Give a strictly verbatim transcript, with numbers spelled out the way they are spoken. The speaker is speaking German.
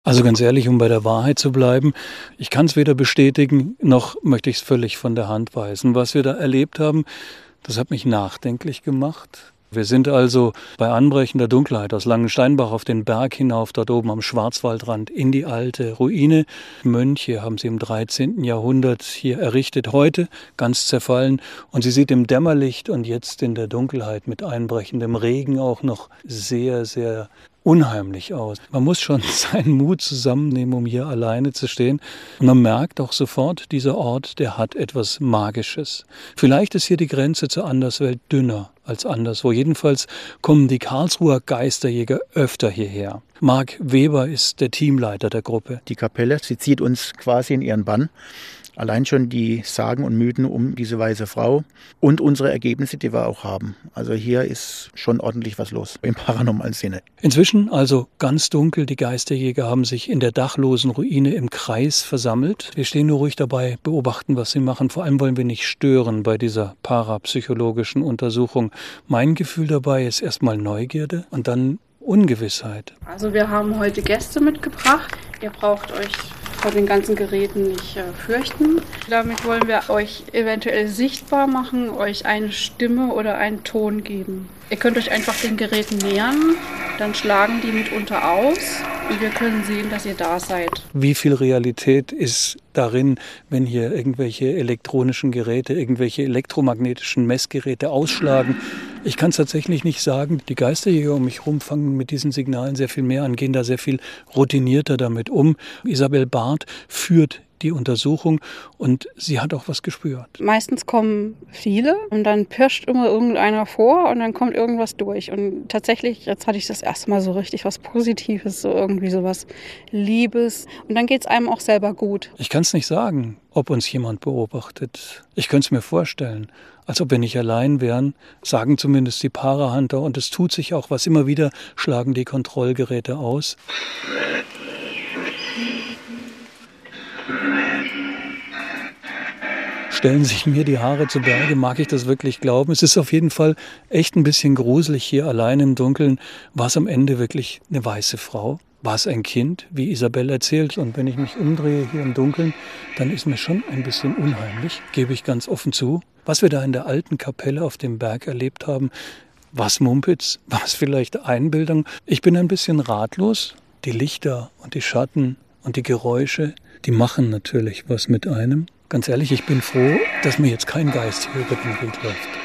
Also ganz ehrlich, um bei der Wahrheit zu bleiben, ich kann es weder bestätigen, noch möchte ich es völlig von der Hand weisen. Was wir da erlebt haben, das hat mich nachdenklich gemacht. Wir sind also bei anbrechender Dunkelheit aus Langensteinbach auf den Berg hinauf, dort oben am Schwarzwaldrand, in die alte Ruine. Mönche haben sie im dreizehnten Jahrhundert hier errichtet, heute ganz zerfallen. Und sie sieht im Dämmerlicht und jetzt in der Dunkelheit mit einbrechendem Regen auch noch sehr, sehr unheimlich aus. Man muss schon seinen Mut zusammennehmen, um hier alleine zu stehen. Und man merkt auch sofort, dieser Ort, der hat etwas Magisches. Vielleicht ist hier die Grenze zur Anderswelt dünner als anderswo. Jedenfalls kommen die Karlsruher Geisterjäger öfter hierher. Marc Weber ist der Teamleiter der Gruppe. Die Kapelle, sie zieht uns quasi in ihren Bann. Allein schon die Sagen und Mythen um diese weiße Frau und unsere Ergebnisse, die wir auch haben. Also hier ist schon ordentlich was los im paranormalen Sinne. Inzwischen also ganz dunkel. Die Geisterjäger haben sich in der dachlosen Ruine im Kreis versammelt. Wir stehen nur ruhig dabei, beobachten, was sie machen. Vor allem wollen wir nicht stören bei dieser parapsychologischen Untersuchung. Mein Gefühl dabei ist erstmal Neugierde und dann Ungewissheit. Also wir haben heute Gäste mitgebracht. Ihr braucht euch vor den ganzen Geräten nicht äh, fürchten. Damit wollen wir euch eventuell sichtbar machen, euch eine Stimme oder einen Ton geben. Ihr könnt euch einfach den Geräten nähern, dann schlagen die mitunter aus und wir können sehen, dass ihr da seid. Wie viel Realität ist darin, wenn hier irgendwelche elektronischen Geräte, irgendwelche elektromagnetischen Messgeräte ausschlagen? Ich kann es tatsächlich nicht sagen. Die Geisterjäger um mich herum fangen mit diesen Signalen sehr viel mehr an, gehen da sehr viel routinierter damit um. Isabel Barth führt die Untersuchung und sie hat auch was gespürt. Meistens kommen viele und dann pirscht immer irgendeiner vor und dann kommt irgendwas durch. Und tatsächlich, jetzt hatte ich das erste Mal so richtig was Positives, so irgendwie so was Liebes. Und dann geht es einem auch selber gut. Ich kann es nicht sagen, ob uns jemand beobachtet. Ich könnte es mir vorstellen. Als ob wir nicht allein wären, sagen zumindest die Parahunter. Und es tut sich auch was. Immer wieder schlagen die Kontrollgeräte aus. Stellen sich mir die Haare zu Berge, mag ich das wirklich glauben. Es ist auf jeden Fall echt ein bisschen gruselig hier allein im Dunkeln. War es am Ende wirklich eine weiße Frau? War es ein Kind, wie Isabel erzählt? Und wenn ich mich umdrehe hier im Dunkeln, dann ist mir schon ein bisschen unheimlich, gebe ich ganz offen zu. Was wir da in der alten Kapelle auf dem Berg erlebt haben, was Mumpitz, was vielleicht Einbildung. Ich bin ein bisschen ratlos. Die Lichter und die Schatten und die Geräusche, die machen natürlich was mit einem. Ganz ehrlich, ich bin froh, dass mir jetzt kein Geist hier über den Weg läuft.